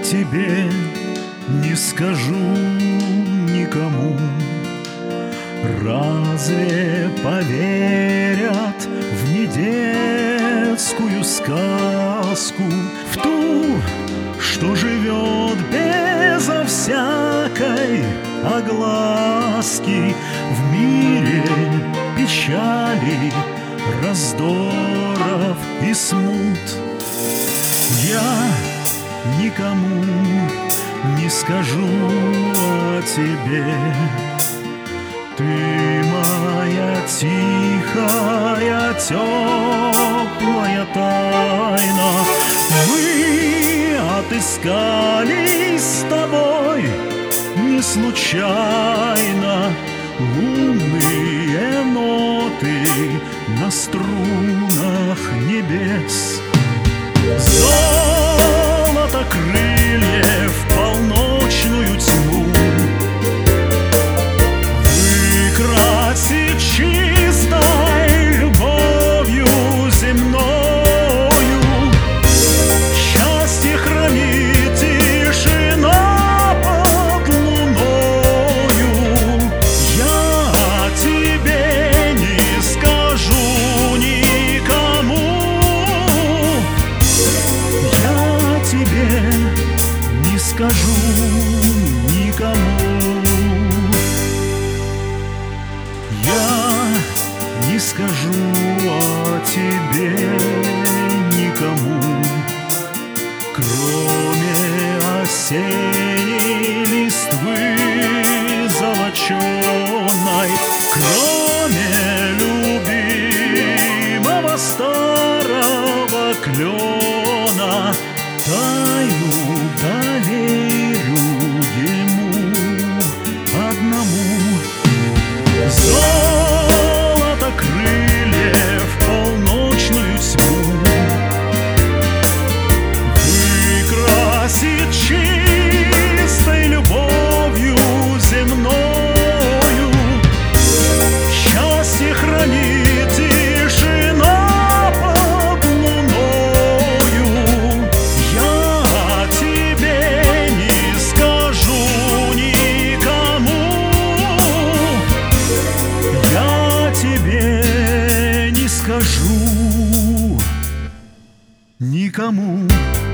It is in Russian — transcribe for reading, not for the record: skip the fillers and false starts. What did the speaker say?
тебе не скажу никому. Разве поверят в недетскую сказку, в ту, что живет безо всякой огласки в мире печали, раздоров и смут? Я никому не скажу о тебе. Ты моя тихая, теплая тайна. Мы отыскались с тобой не случайно. Лунные ноты на струнах небес. Золото крыльев в полночную тьму выкрасит чистой любовью земною. Счастье хранит тишина под луною. Я тебе не скажу никому. Я тебе не скажу никому. Я не скажу о тебе никому, кроме осенней листвы золоченой, кроме любимого старого клена. Тайну доверю ему одному. Золото крыльев в полночную тьму выкрасит чистой любовью земною. Счастье хранит тишина под луною. Я тебе не скажу никому. Я тебе не скажу никому.